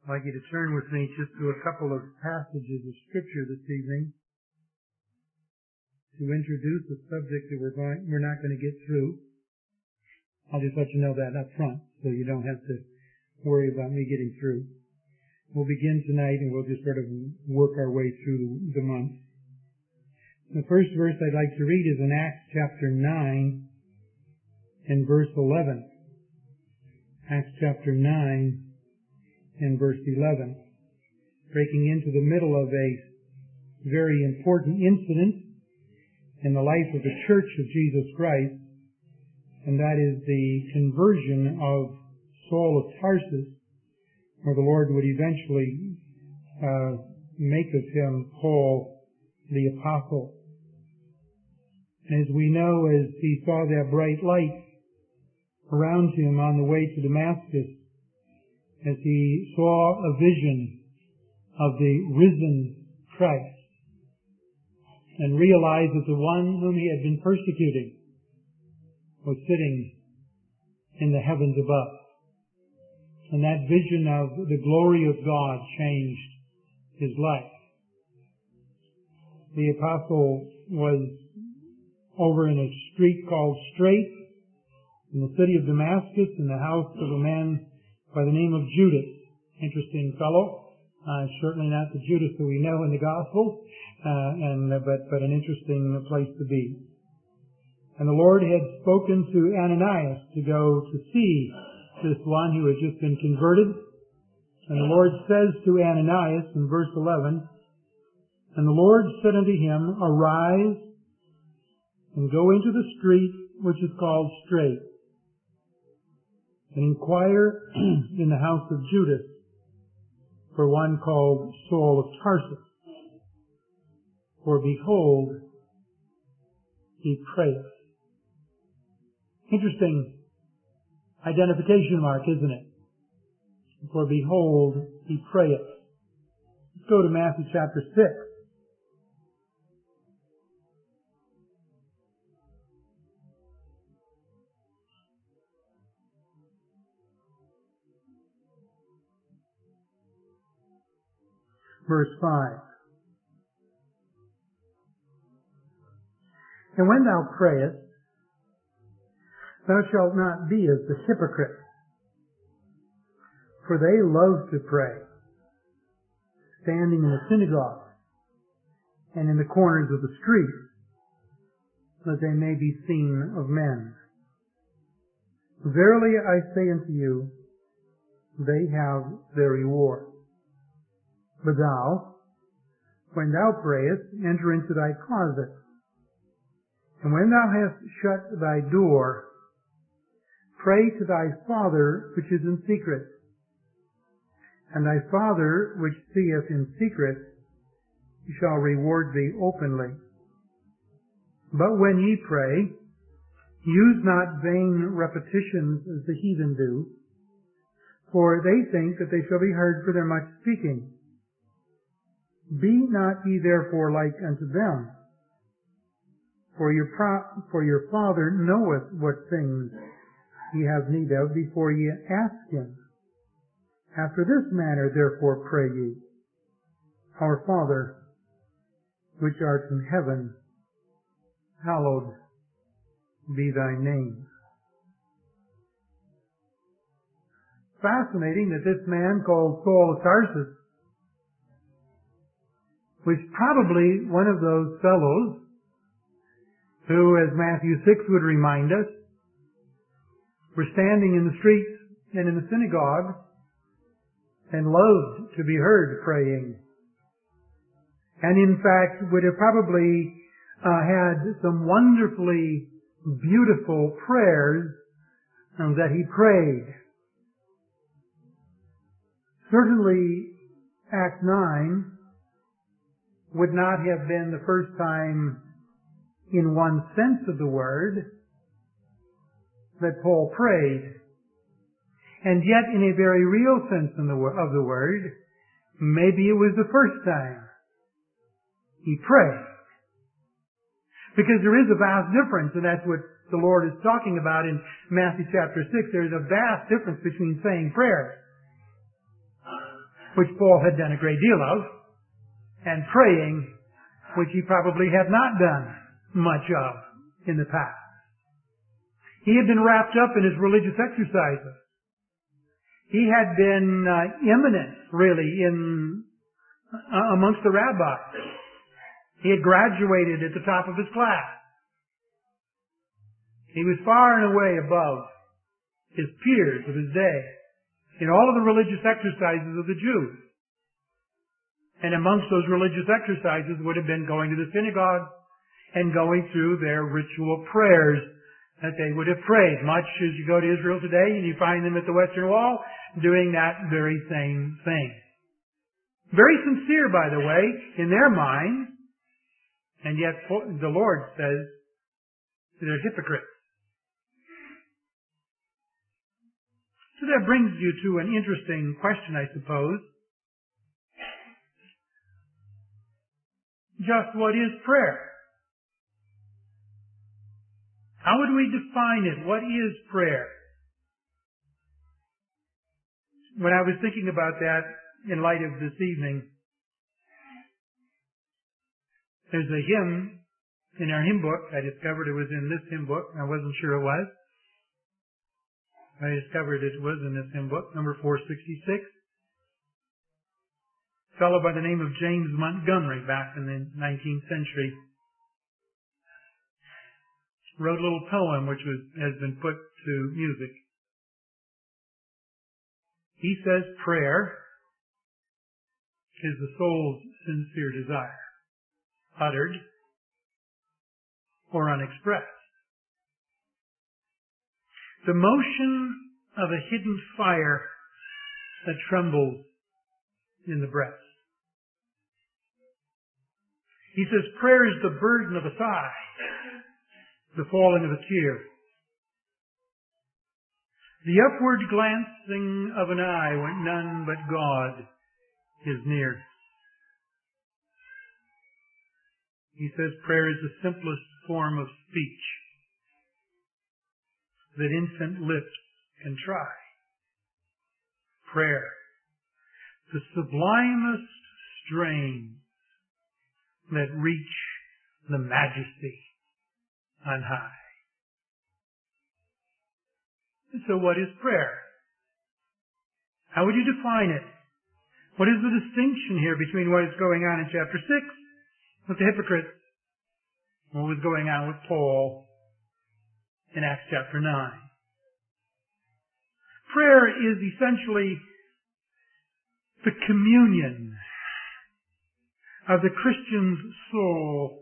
I'd like you to turn with me just to a couple of passages of Scripture this evening to introduce a subject that we're not going to get through. I'll just let you know that up front so you don't have to worry about me getting through. We'll begin tonight and we'll just sort of work our way through the month. The first verse I'd like to read is in Acts chapter 9 and verse 11. Acts chapter 9 and verse 11. Breaking into the middle of a very important incident in the life of the Church of Jesus Christ, and that is the conversion of Saul of Tarsus, where the Lord would eventually make of him Paul the Apostle. And as we know, as he saw that bright light around him on the way to Damascus, as he saw a vision of the risen Christ, and realized that the one whom he had been persecuting was sitting in the heavens above. And that vision of the glory of God changed his life. The apostle was over in a street called Straight in the city of Damascus in the house of a man by the name of Judas. Interesting fellow. Certainly not the Judas that we know in the Gospels, but an interesting place to be. And the Lord had spoken to Ananias to go to see this one who had just been converted. And the Lord says to Ananias in verse 11, "And the Lord said unto him, Arise, and go into the street which is called Straight, and inquire in the house of Judas for one called Saul of Tarsus. For behold, he prayeth." Interesting identification mark, isn't it? For behold, he prayeth. Let's go to Matthew chapter 6. Verse 5. "And when thou prayest, thou shalt not be as the hypocrites, for they love to pray, standing in the synagogues and in the corners of the streets, that they may be seen of men. Verily I say unto you, they have their reward. But thou, when thou prayest, enter into thy closet, and when thou hast shut thy door, pray to thy Father which is in secret. And thy Father which seeth in secret shall reward thee openly. But when ye pray, use not vain repetitions as the heathen do, for they think that they shall be heard for their much speaking. Be not ye therefore like unto them, for your Father knoweth what things ye have need of before ye ask him. After this manner therefore pray ye, Our Father, which art in heaven, hallowed be thy name." Fascinating that this man called Saul of Tarsus was probably one of those fellows who, as Matthew 6 would remind us, were standing in the streets and in the synagogues and loved to be heard praying. And in fact would have probably had some wonderfully beautiful prayers that he prayed. Certainly Act 9 would not have been the first time in one sense of the word that Paul prayed. And yet in a very real sense of the word, maybe it was the first time he prayed. Because there is a vast difference, and that's what the Lord is talking about in Matthew chapter 6. There's a vast difference between saying prayers. which Paul had done a great deal of, and praying, which he probably had not done much of in the past. He had been wrapped up in his religious exercises. He had been eminent, really, amongst the rabbis. He had graduated at the top of his class. He was far and away above his peers of his day in all of the religious exercises of the Jews. And amongst those religious exercises would have been going to the synagogue and going through their ritual prayers that they would have prayed, much as you go to Israel today and you find them at the Western Wall doing that very same thing. Very sincere, by the way, in their mind, and yet the Lord says they're hypocrites. So that brings you to an interesting question, I suppose. Just what is prayer? How would we define it? What is prayer? When I was thinking about that in light of this evening, there's a hymn in our hymn book. I discovered it was in this hymn book. I wasn't sure it was. I discovered it was in this hymn book, number 466. A fellow by the name of James Montgomery back in the 19th century wrote a little poem which has been put to music. He says prayer is the soul's sincere desire, uttered or unexpressed. The motion of a hidden fire that trembles in the breast. He says prayer is the burden of a sigh, the falling of a tear, the upward glancing of an eye when none but God is near. He says prayer is the simplest form of speech that infant lips can try. Prayer, the sublimest strains that reach the majesty on high. So what is prayer? How would you define it? What is the distinction here between what is going on in chapter 6 with the hypocrites and what was going on with Paul in Acts chapter 9? Prayer is essentially the communion of the Christian's soul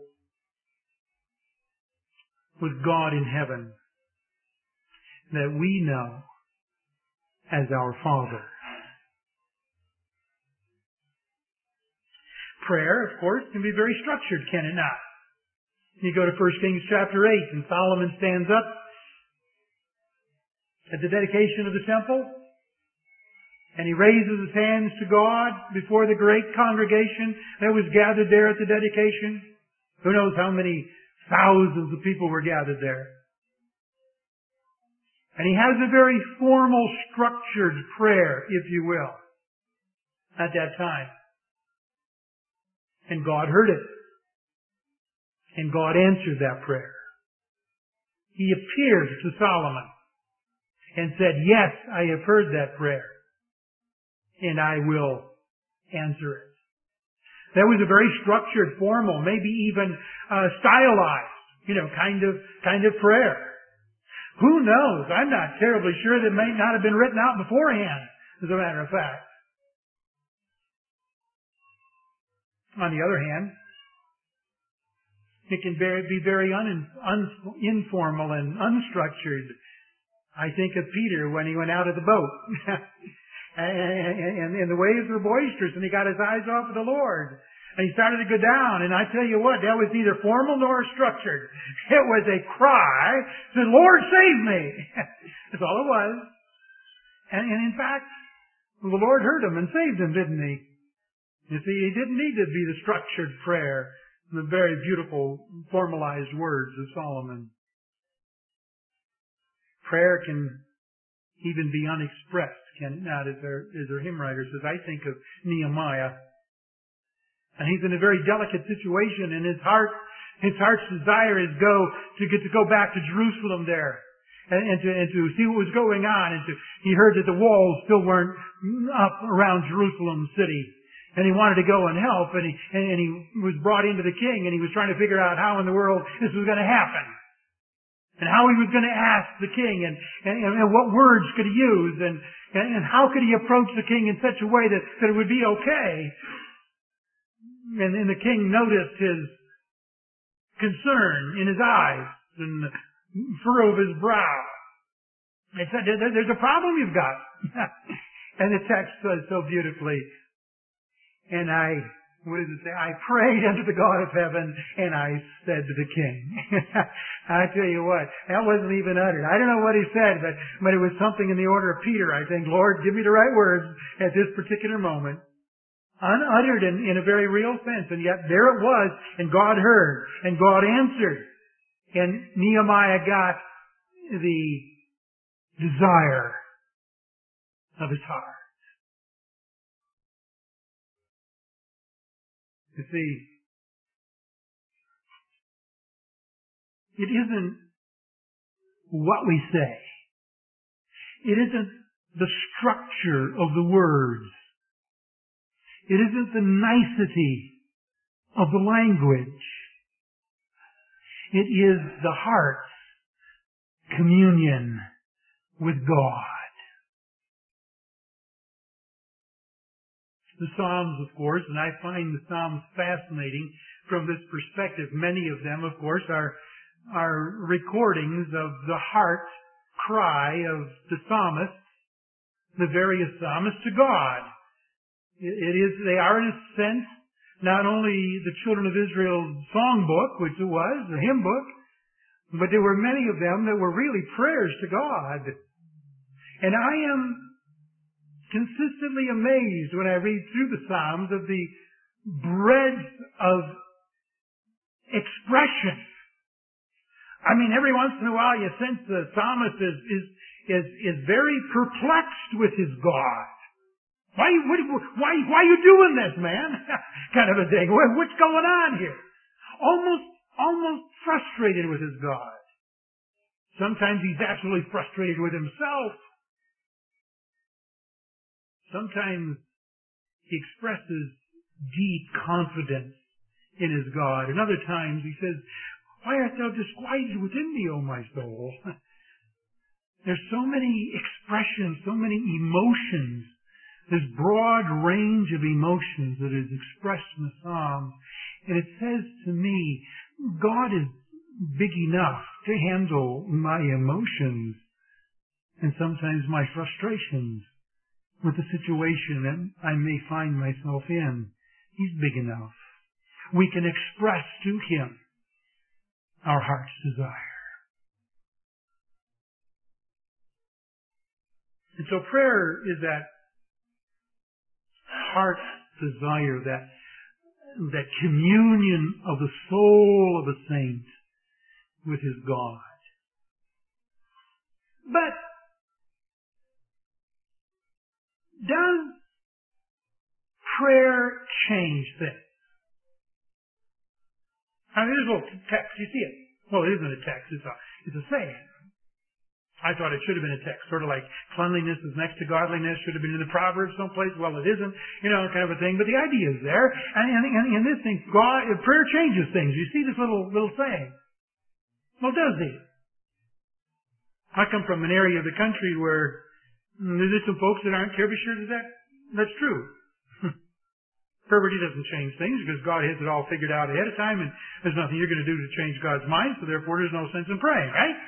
with God in heaven that we know as our Father. Prayer, of course, can be very structured, can it not? You go to 1 Kings chapter 8 and Solomon stands up at the dedication of the temple and he raises his hands to God before the great congregation that was gathered there at the dedication. Who knows how many thousands of people were gathered there. And he has a very formal, structured prayer, if you will, at that time. And God heard it. And God answered that prayer. He appeared to Solomon and said, yes, I have heard that prayer. And I will answer it. That was a very structured, formal, maybe even stylized, kind of prayer. Who knows? I'm not terribly sure that may not have been written out beforehand, as a matter of fact. On the other hand, it can be very informal and unstructured. I think of Peter when he went out of the boat. and the waves were boisterous and he got his eyes off of the Lord. And he started to go down, and I tell you what, that was neither formal nor structured. It was a cry, said, Lord, save me! That's all it was. And in fact, the Lord heard him and saved him, didn't he? You see, he didn't need to be the structured prayer, the very beautiful, formalized words of Solomon. Prayer can even be unexpressed, can it not, as our hymn writer says. I think of Nehemiah, and he's in a very delicate situation, and his heart's desire is to go back to Jerusalem there, and to see what was going on, and he heard that the walls still weren't up around Jerusalem city, and he wanted to go and help, and he was brought into the king, and he was trying to figure out how in the world this was going to happen, and how he was going to ask the king, and what words could he use, and how could he approach the king in such a way that it would be okay. And the king noticed his concern in his eyes and the furrow of his brow. He said, there's a problem you've got. And the text says so beautifully, and what does it say? I prayed unto the God of heaven, and I said to the king. I tell you what, that wasn't even uttered. I don't know what he said, but it was something in the order of Peter, I think. Lord, give me the right words at this particular moment. Unuttered in a very real sense, and yet there it was, and God heard, and God answered, and Nehemiah got the desire of his heart. You see, it isn't what we say. It isn't the structure of the words. It isn't the nicety of the language. It is the heart's communion with God. The Psalms, of course, and I find the Psalms fascinating from this perspective. Many of them, of course, are recordings of the heart cry of the psalmists, the various psalmists, to God. They are in a sense not only the children of Israel's songbook, which it was, the hymn book, but there were many of them that were really prayers to God. And I am consistently amazed when I read through the Psalms of the breadth of expression. I mean, every once in a while you sense the psalmist is very perplexed with his God. Why are you doing this, man? Kind of a thing. What's going on here? Almost frustrated with his God. Sometimes he's absolutely frustrated with himself. Sometimes he expresses deep confidence in his God. And other times he says, why art thou disquieted within me, O my soul? There's so many expressions, so many emotions. This broad range of emotions that is expressed in the Psalms. And it says to me, God is big enough to handle my emotions and sometimes my frustrations with the situation that I may find myself in. He's big enough. We can express to Him our heart's desire. And so prayer is that heart's desire, that communion of the soul of a saint with his God. But does prayer change things? I mean, there's a little text. You see it. Well, it isn't a text. It's a saying. I thought it should have been a text, sort of like cleanliness is next to godliness, should have been in the Proverbs someplace. Well, it isn't, kind of a thing. But the idea is there. And in this thing, prayer changes things. You see this little saying. Well, does it? I come from an area of the country where there's some folks that aren't terribly sure that's true. Poverty doesn't change things because God has it all figured out ahead of time, and there's nothing you're going to do to change God's mind, so therefore there's no sense in praying, right?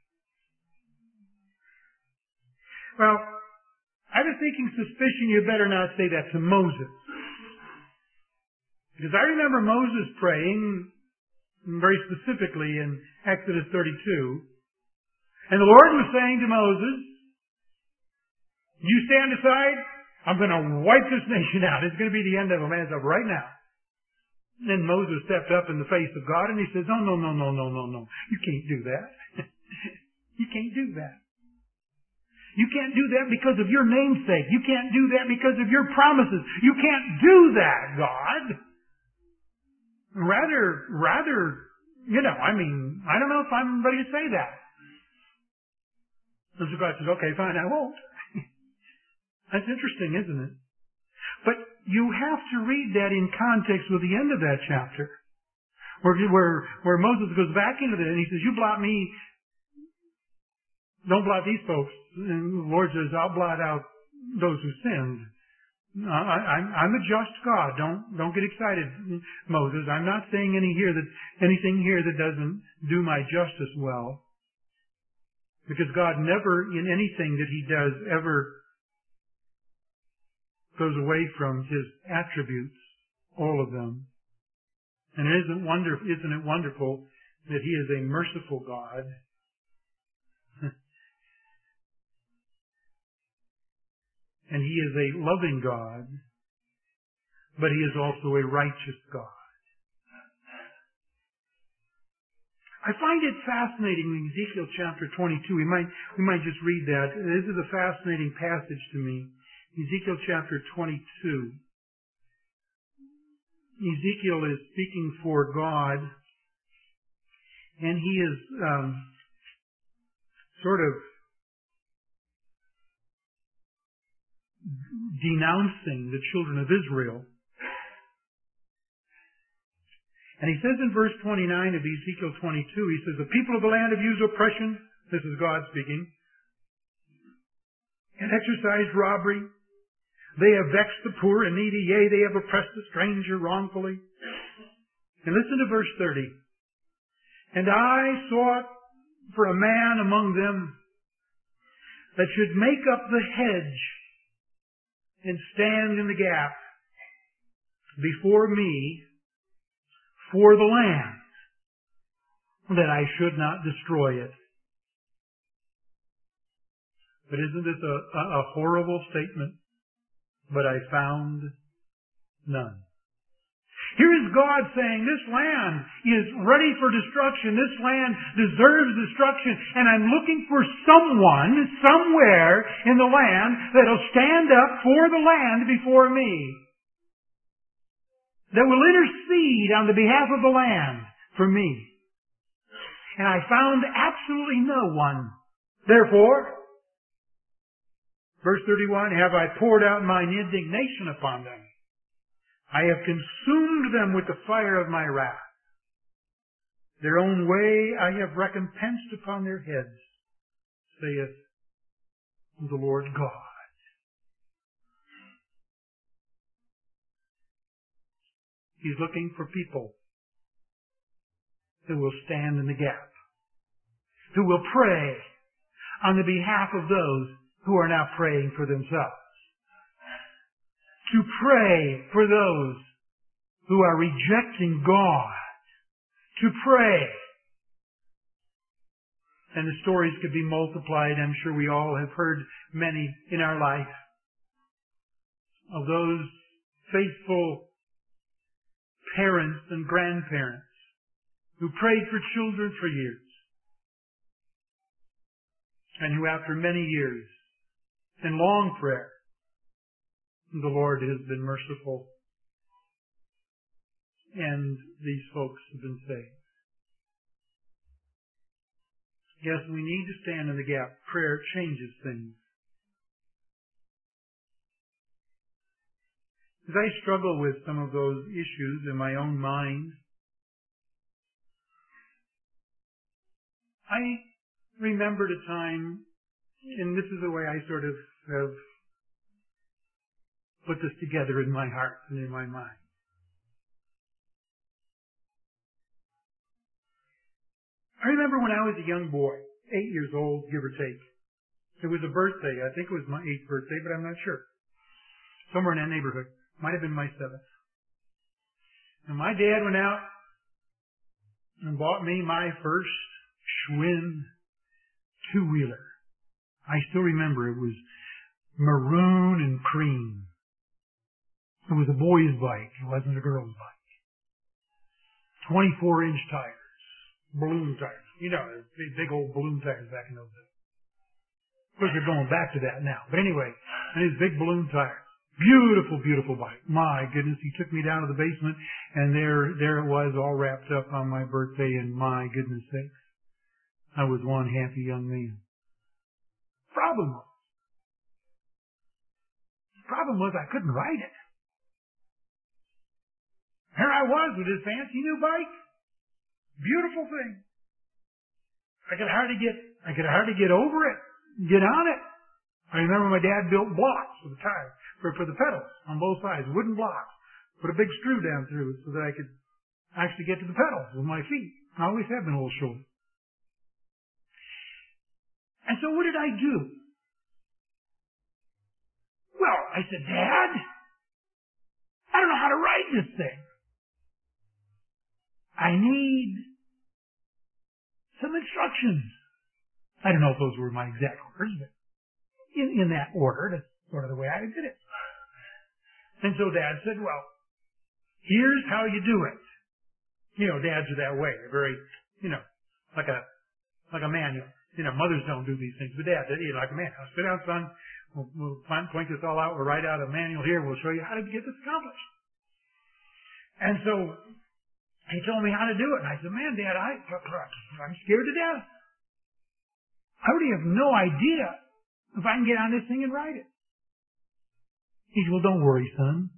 Well, I have a thinking suspicion you better not say that to Moses. Because I remember Moses praying very specifically in Exodus 32. And the Lord was saying to Moses, you stand aside, I'm going to wipe this nation out. It's going to be the end of them as of right now. And then Moses stepped up in the face of God and he says, no. You can't do that. You can't do that. You can't do that because of your namesake. You can't do that because of your promises. You can't do that, God. Rather, I don't know if I'm ready to say that. And so God says, okay, fine, I won't. That's interesting, isn't it? But you have to read that in context with the end of that chapter, where Moses goes back into that and he says, you blot me, don't blot these folks. And the Lord says, I'll blot out those who sinned. I'm a just God. Don't get excited, Moses. I'm not saying anything here that doesn't do my justice well. Because God never, in anything that He does, ever goes away from His attributes, all of them. And isn't it wonderful that He is a merciful God? And He is a loving God, but He is also a righteous God. I find it fascinating in Ezekiel chapter 22. We might just read that. This is a fascinating passage to me. Ezekiel chapter 22. Ezekiel is speaking for God, and he is sort of denouncing the children of Israel. And he says in verse 29 of Ezekiel 22, he says, the people of the land have used oppression, this is God speaking, and exercised robbery. They have vexed the poor and needy, yea, they have oppressed the stranger wrongfully. And listen to verse 30. And I sought for a man among them that should make up the hedge and stand in the gap before me for the land, that I should not destroy it. But isn't this a horrible statement? But I found none. Here is God saying, this land is ready for destruction. This land deserves destruction. And I'm looking for someone, somewhere in the land, that will stand up for the land before me. That will intercede on the behalf of the land for me. And I found absolutely no one. Therefore, verse 31, have I poured out mine indignation upon them. I have consumed them with the fire of my wrath. Their own way I have recompensed upon their heads, saith the Lord God. He's looking for people who will stand in the gap, who will pray on the behalf of those who are now praying for themselves. To pray for those who are rejecting God. To pray. And the stories could be multiplied. I'm sure we all have heard many in our life of those faithful parents and grandparents who prayed for children for years, and who after many years in long prayer, the Lord has been merciful, and these folks have been saved. Yes, we need to stand in the gap. Prayer changes things. As I struggle with some of those issues in my own mind, I remembered a time, and this is the way I sort of have put this together in my heart and in my mind. I remember when I was a young boy, 8 years old, give or take. It was a birthday. I think it was my 8th birthday, but I'm not sure. Somewhere in that neighborhood. Might have been my 7th. And my dad went out and bought me my first Schwinn two-wheeler. I still remember it was maroon and cream. It was a boy's bike. It wasn't a girl's bike. 24-inch tires. Balloon tires. You know, big old balloon tires back in those days. Of course, they're going back to that now. But anyway, and his big balloon tires. Beautiful, beautiful bike. My goodness, he took me down to the basement, and there it was, all wrapped up on my birthday, and my goodness sakes, I was one happy young man. Problem was I couldn't ride it. Here I was with this fancy new bike. Beautiful thing. I could hardly get over it, get on it. I remember my dad built blocks for the tire, for the pedals on both sides, wooden blocks. Put a big screw down through it so that I could actually get to the pedals with my feet. I always have been a little short. And so what did I do? Well, I said, Dad, I don't know how to ride this thing. I need some instructions. I don't know if those were my exact words, but in that order, that's sort of the way I did it. And so Dad said, well, here's how you do it. You know, dads are that way. They're very, like a manual. Mothers don't do these things, but Dad did, like a manual. Sit down, son. We'll point this all out. We'll write out a manual here. We'll show you how to get this accomplished. And so he told me how to do it. And I said, man, Dad, I'm scared to death. I really have no idea if I can get on this thing and ride it. He said, well, don't worry, son.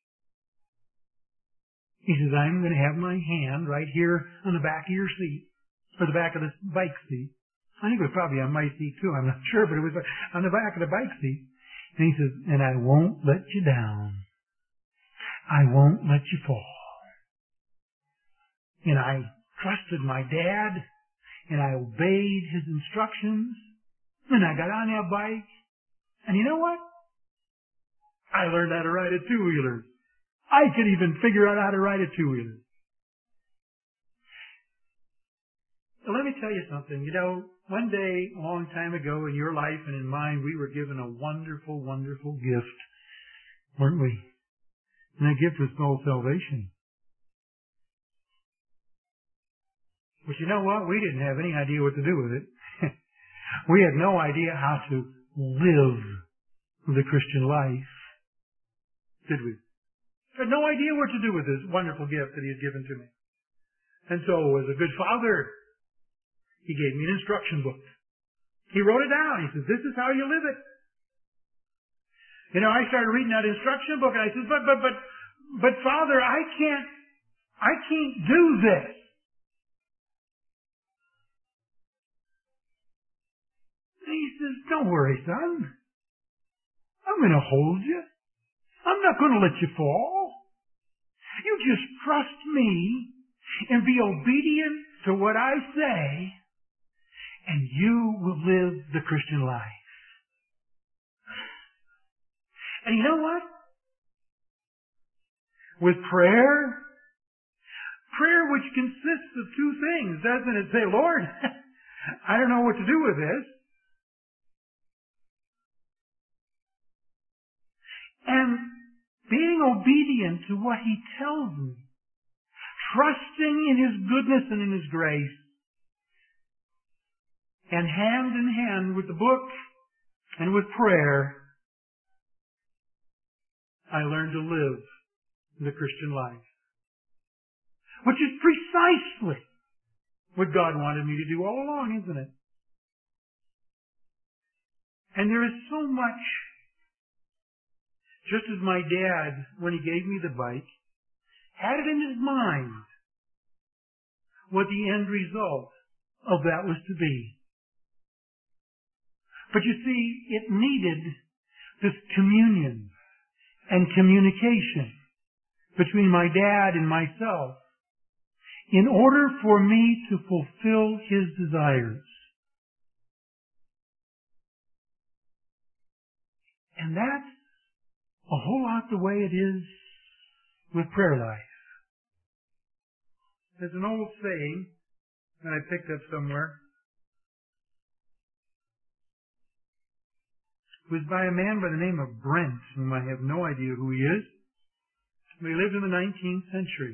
He says, I'm going to have my hand right here on the back of your seat, or the back of the bike seat. I think it was probably on my seat too. I'm not sure, but it was on the back of the bike seat. And he says, and I won't let you down. I won't let you fall. And I trusted my dad, and I obeyed his instructions, and I got on that bike. And you know what? I learned how to ride a two-wheeler. I could even figure out how to ride a two-wheeler. So let me tell you something. One day, a long time ago in your life and in mine, we were given a wonderful, wonderful gift, weren't we? And that gift was called salvation. But you know what? We didn't have any idea what to do with it. We had no idea how to live the Christian life, did we? I had no idea what to do with this wonderful gift that he had given to me. And so, as a good father, he gave me an instruction book. He wrote it down. He says, this is how you live it. I started reading that instruction book, and I said, but Father, I can't do this. And he says, don't worry, son. I'm going to hold you. I'm not going to let you fall. You just trust me and be obedient to what I say, and you will live the Christian life. And you know what? With prayer which consists of two things, doesn't it? Say, Lord, I don't know what to do with this. And being obedient to what he tells me, trusting in his goodness and in his grace, and hand in hand with the book and with prayer, I learned to live the Christian life. Which is precisely what God wanted me to do all along, isn't it? And there is so much, just as my dad, when he gave me the bike, had it in his mind what the end result of that was to be. But you see, it needed this communion and communication between my dad and myself in order for me to fulfill his desires. And that's a whole lot the way it is with prayer life. There's an old saying that I picked up somewhere. It was by a man by the name of Brent, whom I have no idea who he is. But he lived in the 19th century.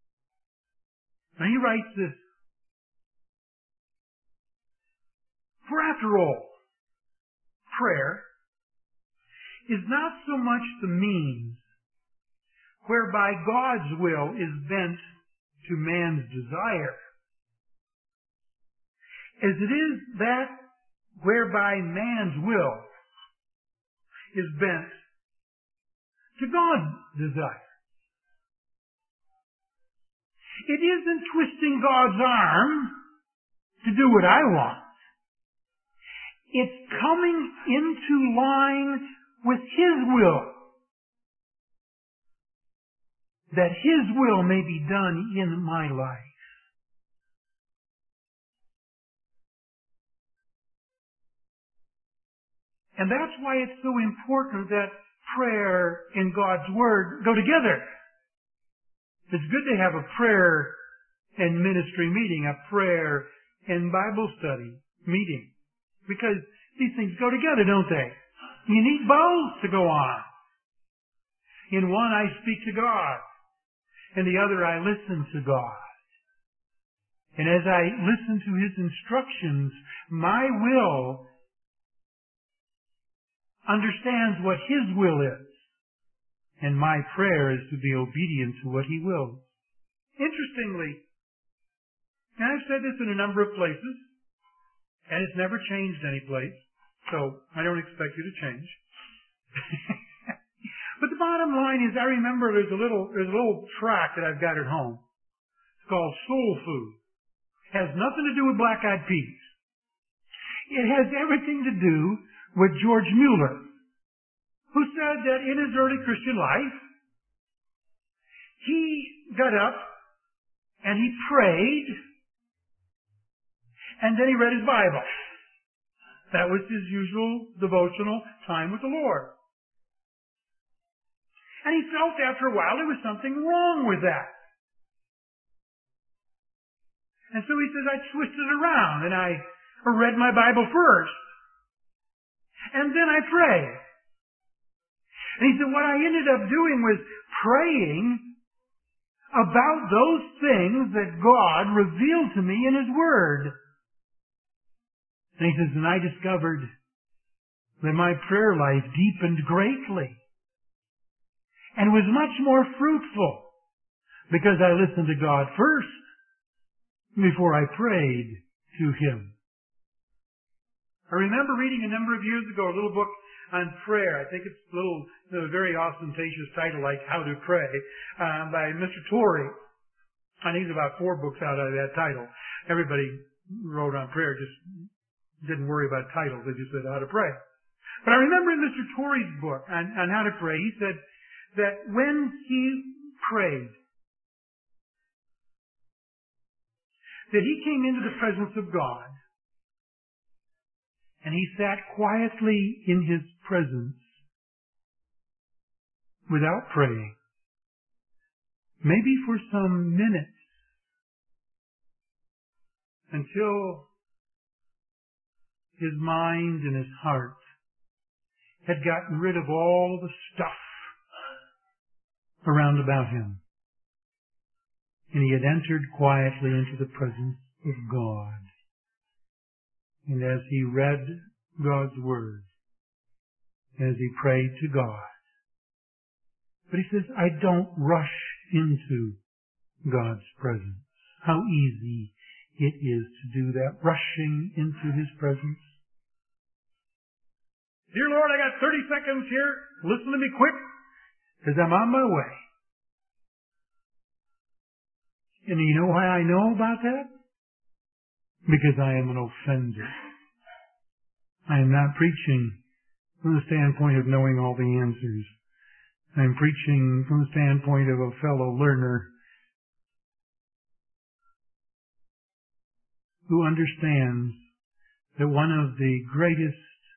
Now he writes this: For after all, prayer is not so much the means whereby God's will is bent to man's desire, as it is that whereby man's will is bent to God's desire. It isn't twisting God's arm to do what I want. It's coming into line with His will, that His will may be done in my life. And that's why it's so important that prayer and God's Word go together. It's good to have a prayer and ministry meeting, a prayer and Bible study meeting, because these things go together, don't they? You need both to go on. In one I speak to God, and the other I listen to God. And as I listen to His instructions, my will understands what His will is. And my prayer is to be obedient to what He wills. Interestingly, and I've said this in a number of places, and it's never changed any place, so I don't expect you to change. But the bottom line is, I remember there's a little tract that I've got at home. It's called Soul Food. It has nothing to do with black-eyed peas. It has everything to do with George Mueller, who said that in his early Christian life, he got up and he prayed, and then he read his Bible. That was his usual devotional time with the Lord. And he felt after a while there was something wrong with that. And so he says, I twisted around and I read my Bible first. And then I prayed. And he said, what I ended up doing was praying about those things that God revealed to me in His Word. And he says, and I discovered that my prayer life deepened greatly and was much more fruitful because I listened to God first before I prayed to Him. I remember reading a number of years ago a little book on prayer. I think it's a very ostentatious title like How to Pray by Mr. Torrey. I think there's about 4 books out of that title. Everybody wrote on prayer, just didn't worry about titles. They just said how to pray. But I remember in Mr. Torrey's book on how to pray, he said that when he prayed, that he came into the presence of God and he sat quietly in His presence without praying, maybe for some minutes, until his mind and his heart had gotten rid of all the stuff around about him. And he had entered quietly into the presence of God. And as he read God's Word, as he prayed to God, but he says, I don't rush into God's presence. How easy it is to do that, rushing into His presence. Dear Lord, I got 30 seconds here. Listen to me quick, because I'm on my way. And you know why I know about that? Because I am an offender. I am not preaching from the standpoint of knowing all the answers. I'm preaching from the standpoint of a fellow learner who understands that one of the greatest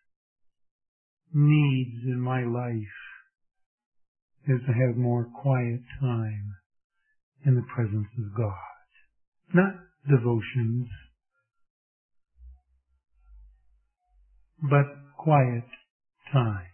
needs in my life is to have more quiet time in the presence of God. Not devotions, but quiet time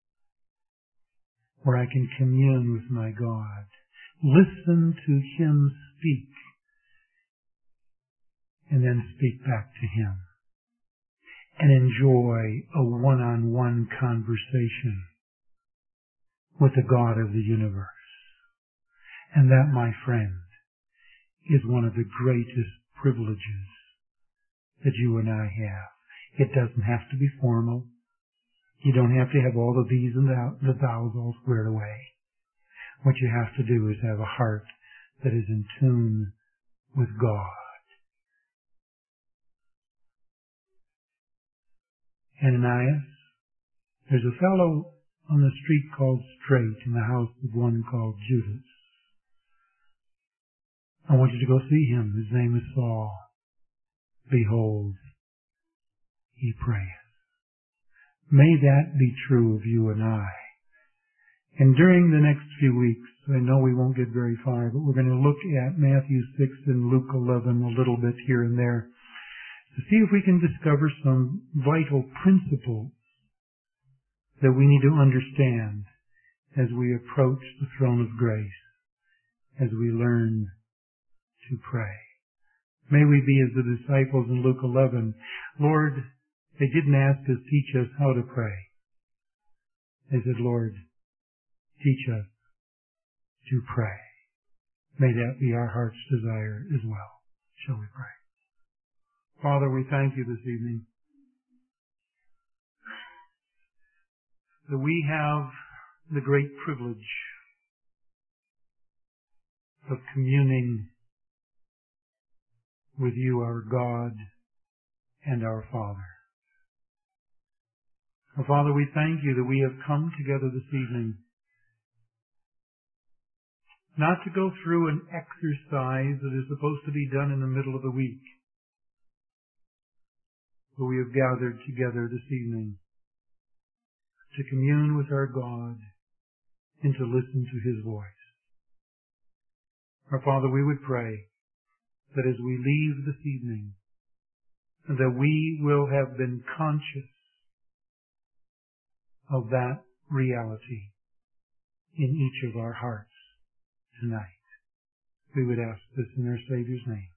where I can commune with my God, listen to Him speak, and then speak back to Him. and enjoy a one-on-one conversation with the God of the universe. And that, my friend, is one of the greatest privileges that you and I have. It doesn't have to be formal. You don't have to have all the these and the thous all squared away. What you have to do is have a heart that is in tune with God. Ananias, there's a fellow on the street called Straight in the house of one called Judas. I want you to go see him. His name is Saul. Behold, he prayeth. May that be true of you and I. And during the next few weeks, I know we won't get very far, but we're going to look at Matthew 6 and Luke 11 a little bit here and there to see if we can discover some vital principles that we need to understand as we approach the throne of grace, as we learn to pray. May we be as the disciples in Luke 11. Lord, they didn't ask us, teach us how to pray. They said, Lord, teach us to pray. May that be our heart's desire as well. Shall we pray? Father, we thank you this evening that we have the great privilege of communing with you, our God and our Father. Our Father, we thank you that we have come together this evening not to go through an exercise that is supposed to be done in the middle of the week, but we have gathered together this evening to commune with our God and to listen to his voice. Our Father, we would pray that as we leave this evening, that we will have been conscious of that reality in each of our hearts tonight. We would ask this in our Savior's name.